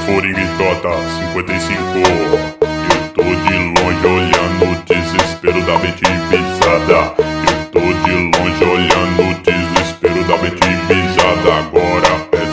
Foringuitota 55. Eu tô de longe olhando o desespero da mente visada. Eu tô de longe olhando o desespero da mente visada. Agora é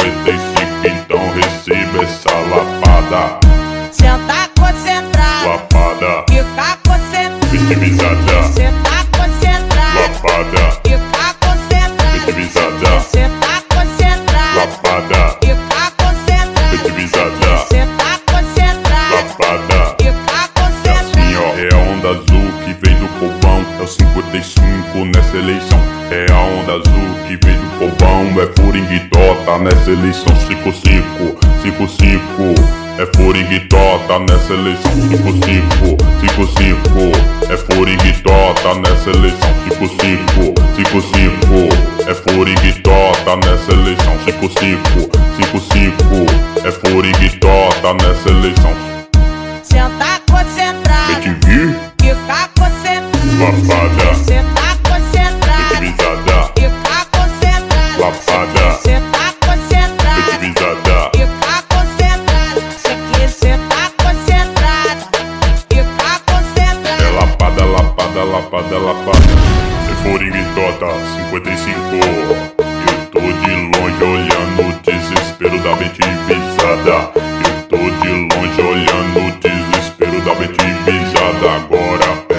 55, então receba essa lapada. Senta concentrado, Lapada, fica concentrado. vitimizada. Senta concentrado, Lapada, fica concentrado. vitimizada. Senta concentrado, Lapada, fica concentrado. vitimizada. Senta concentrado, Lapada. fica É assim, concentrado. ó, é a onda azul que veio do povão. É o 55 nessa eleição. É a onda azul que veio do povão. É Foringuitota nessa eleição. 55, 55. É Foringuitota nessa eleição. 55, 55. É Foringuitota nessa eleição. 55, 55. É Foringuitota nessa eleição. 55, 55. É Foringuitota nessa eleição. Senta concentrado, Vem te vir, fica concentrado. lapada, Senta concentrado, vitimizada. fica concentrado. Lapada, Senta concentrado, vitimizada. fica concentrado. Cê que senta concentrado, fica concentrado. É lapada, lapada, lapada, lapada. É Foringuitota 55. Eu tô de longe olhando o desespero da mente visada. Eu tô de longe olhando o desespero da mente visada. Agora é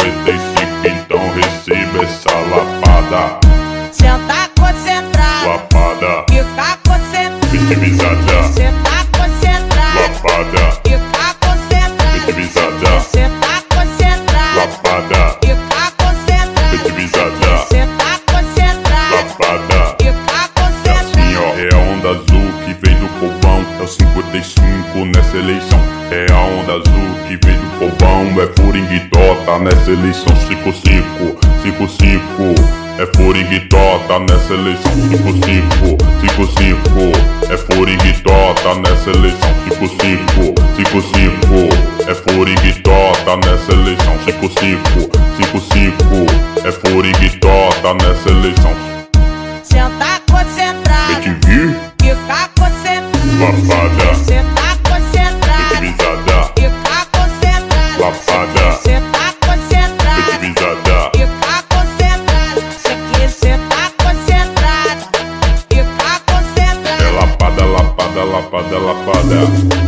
55, então receba essa lapada. Senta concentrado, Lapada, fica concentrado. vitimizada. Senta concentrado, Lapada, fica concentrado. vitimizada. Senta concentrado, Lapada, fica concentrado. vitimizada. Senta concentrado, Lapada. fica É assim, concentrado. ó, é a onda azul que veio do povão. É o 55 nessa eleição. É a onda azul que veio do povão. É Foringuitota nessa eleição. 55, 55. É Foringuitota nessa eleição. 55, 55. É Foringuitota nessa eleição. 55, 55. É Foringuitota nessa eleição. 55, 55. É Foringuitota nessa eleição. Senta concentrado, Vem te vir, fica concentrado. lapada, Senta concentrado, vitimizada. fica concentrado. Lapada, Senta concentrado, vitimizada. fica concentrado. Cê que senta concentrado, fica concentrado. É lapada, lapada, lapada, lapada.